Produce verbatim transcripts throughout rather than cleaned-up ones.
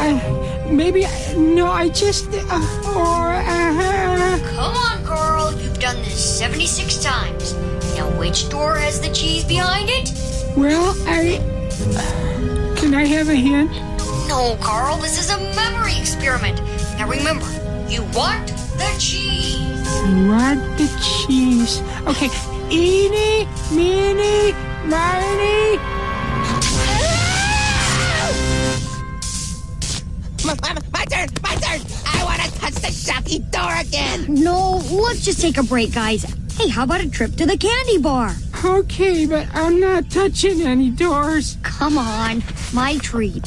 uh, maybe, no, I just, uh, or, uh... Come on, Carl, you've done this seventy-six times. Now, which door has the cheese behind it? Well, I... Can I have a hint? No, Carl, this is a memory experiment. Now remember, you want the cheese. Want the cheese. Okay, eeny, meeny, miny... My, my, my turn! My turn! I want to touch the shocky door again! No, let's just take a break, guys. Hey, how about a trip to the candy bar? Okay, but I'm not touching any doors. Come on, my treat.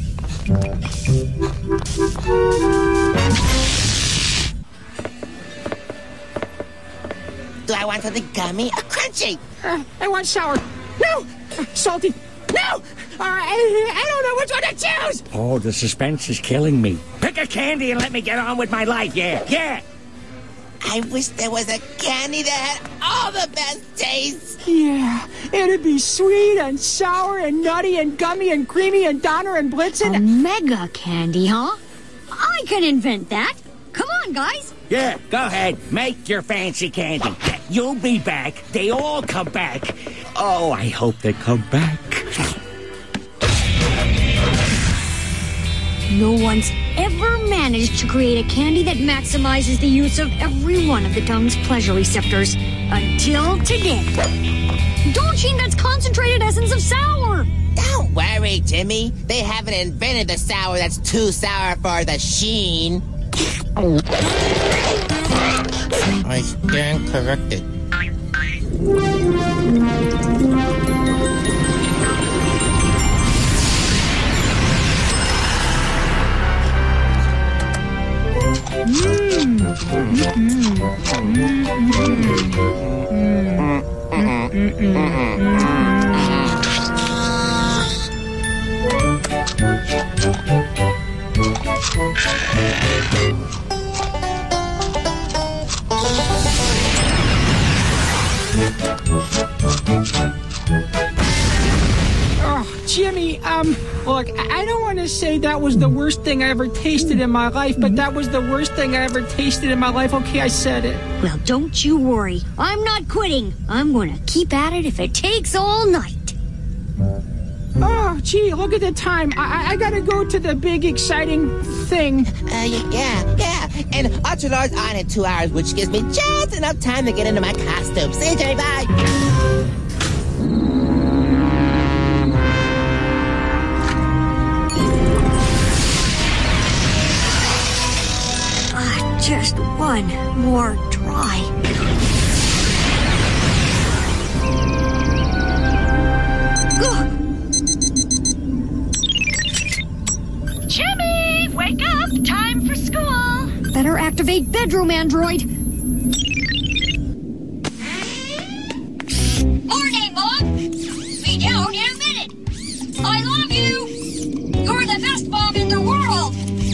Do I want something gummy or crunchy? Uh, I want sour. No! Uh, salty. No! Uh, I, I don't know which one to choose! Oh, the suspense is killing me. Pick a candy and let me get on with my life, yeah, yeah! I wish there was a candy that had all the best tastes. Yeah, it'd be sweet and sour and nutty and gummy and creamy and Donner and Blitzen. A mega candy, huh? I can invent that. Come on, guys. Yeah, go ahead. Make your fancy candy. You'll be back. They all come back. Oh, I hope they come back. No one's ever managed to create a candy that maximizes the use of every one of the tongue's pleasure receptors. Until today. Don't Sheen, that's concentrated essence of sour. Don't worry, Jimmy. They haven't invented the sour that's too sour for the Sheen. I stand corrected. Oh, Jimmy, um, look, I don't want to say that was the worst thing I ever tasted in my life, but that was the worst thing I ever tasted in my life. Okay, I said it. Well, don't you worry. I'm not quitting. I'm going to keep at it if it takes all night. Oh, gee, look at the time. I, I, I gotta go to the big, exciting thing. Uh, yeah, yeah. And Ultra Lord's on in two hours, which gives me just enough time to get into my costume. See you, Jimmy. Bye. Ah, just one more try. Ugh. Jimmy, wake up! Time for school! Better activate bedroom android. Morning, Mom! Be down in a minute! I love you! You're the best mom in the world!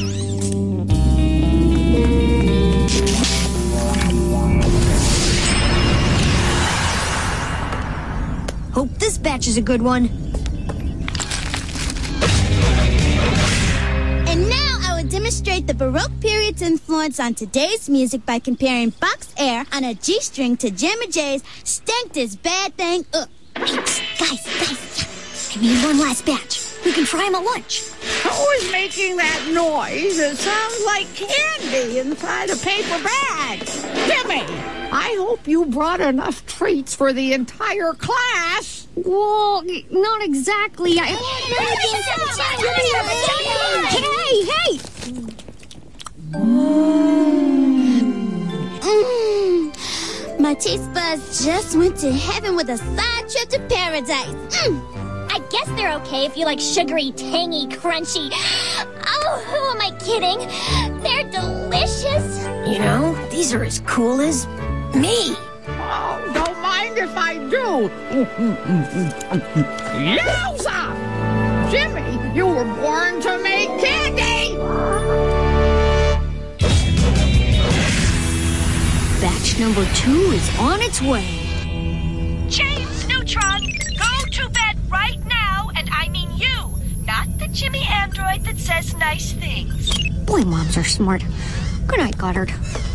Hope this batch is a good one. And now I will demonstrate the Baroque period's influence on today's music by comparing Bach's air on a G-string to Jamma J's Stank This Bad Thing Up. Hey, guys, guys, I made one last batch. We can try them at lunch. Who is making that noise? It sounds like candy inside a paper bag. Jimmy, I hope you brought enough treats for the entire class. Well, not exactly. I... Hey, hey! Mmm. My taste buds just went to heaven with a side trip to paradise. Mmm. I guess they're okay if you like sugary, tangy, crunchy. Oh, who am I kidding? They're delicious. You know, these are as cool as me. Oh, don't mind if I do. Yowza! Jimmy, you were born to make candy! Batch number two is on its way. James Neutron, go to bed right now, and I mean you, not the Jimmy android that says nice things. Boy, moms are smart. Good night, Goddard.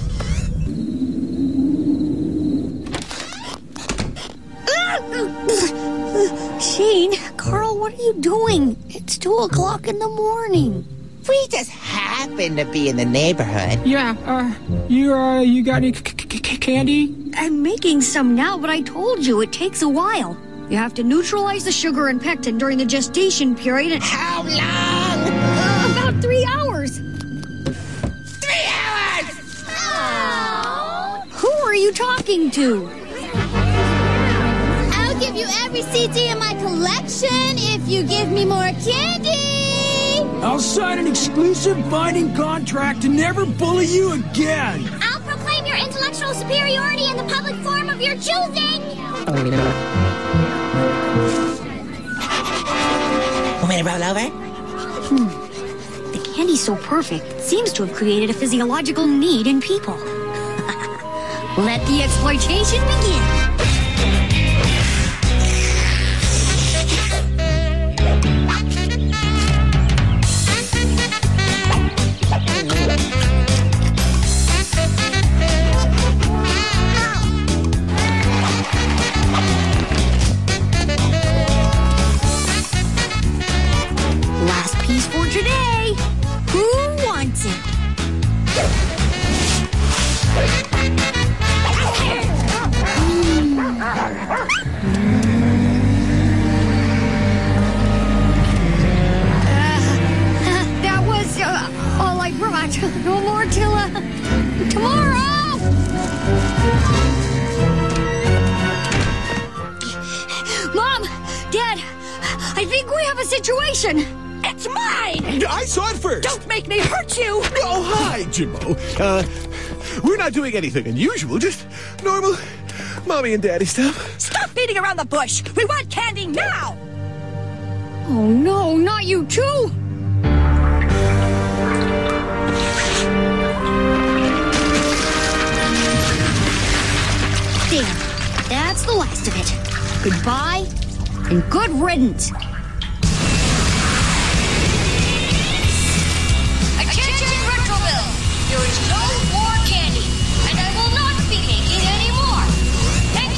Shane, Carl, what are you doing? It's two o'clock in the morning. We just happen to be in the neighborhood. Yeah, uh, you, uh, you got any c- c- c- candy? I'm making some now, but I told you it takes a while. You have to neutralize the sugar and pectin during the gestation period. And How long? Uh, about three hours. Three hours! Who are you talking to? I'll give you every C D in my collection if you give me more candy. I'll sign an exclusive binding contract to never bully you again. I'll proclaim your intellectual superiority in the public forum of your choosing. Want me to roll over? The candy's so perfect, it seems to have created a physiological need in people. Let the exploitation begin. Last piece for today. Who wants it? That was uh, all I brought. No more till uh, tomorrow. Mom, Dad, I think we have a situation. It's mine! I saw it first. Don't make me hurt you! Oh, hi, Jimbo. Uh, we're not doing anything unusual, just normal mommy and daddy stuff. Stop beating around the bush! We want candy now! Oh no, not you too. There, that's the last of it. Goodbye and good riddance. Attention, Retroville! There is no more candy, and I will not be making any more. Thank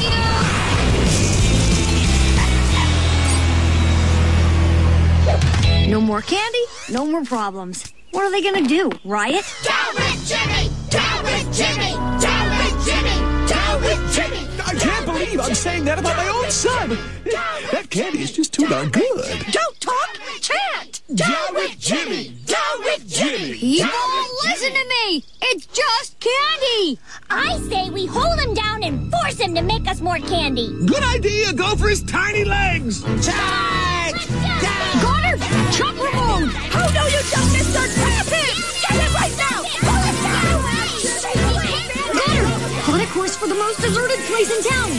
you! No more candy, no more problems. What are they gonna do? Riot? Down with Jimmy! Down with Jimmy! Down with Jimmy! Down with Jimmy! I can't believe I'm saying that about my own son. That candy is just too darn good. Don't talk! Chant! Down with Jimmy! Down with Jimmy! People, listen to me! It's just candy! I say we hold him down and force him to make us more candy. Good idea. Go for his tiny legs. Charge! Goddard, chopper mode! How do you don't, Mister Rabbit? Get him right now! Pull it down! Goddard, on a course for the most deserted place in town.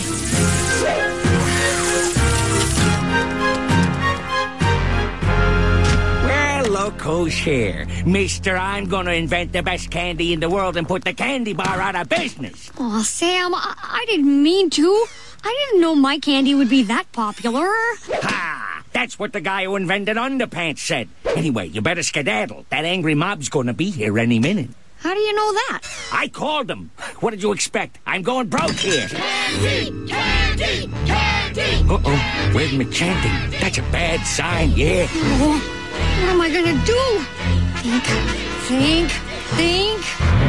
Well, look who's here. Mister, I'm gonna invent the best candy in the world and put the candy bar out of business. Aw, Sam, I, I didn't mean to. I didn't know my candy would be that popular. Ha! That's what the guy who invented underpants said. Anyway, you better skedaddle. That angry mob's gonna be here any minute. How do you know that? I called him. What did you expect? I'm going broke here. Candy! Candy! Candy! Uh-oh. Where's my chanting? That's a bad sign, yeah. Oh, what am I gonna do? Think, think, think.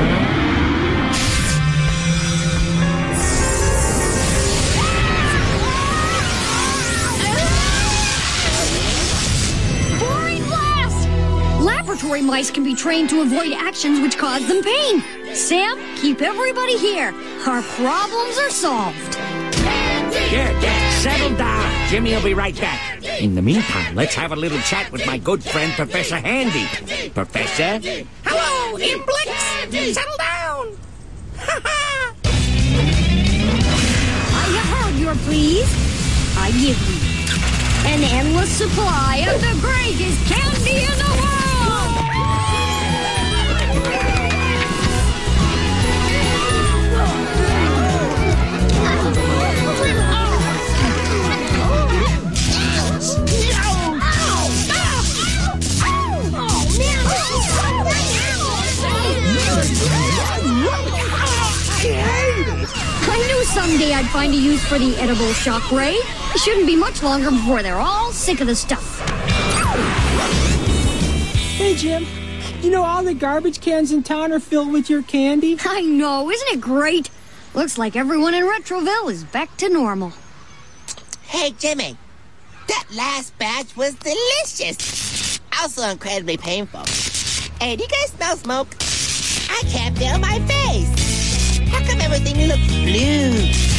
Boring blast! Laboratory mice can be trained to avoid actions which cause them pain. Sam, keep everybody here. Our problems are solved. Here, get settled down. Jimmy will be right back. In the meantime, let's have a little chat with my good friend, Professor Handy. Professor? Hello, Imblix! Settle down! I have heard your pleas. I give you an endless supply of the greatest candy in the world! find a use for the edible shockwave. It shouldn't be much longer before they're all sick of the stuff. Hey, Jim. You know all the garbage cans in town are filled with your candy? I know, isn't it great? Looks like everyone in Retroville is back to normal. Hey, Jimmy. That last batch was delicious. Also incredibly painful. Hey, do you guys smell smoke? I can't feel my face. How come everything looks blue?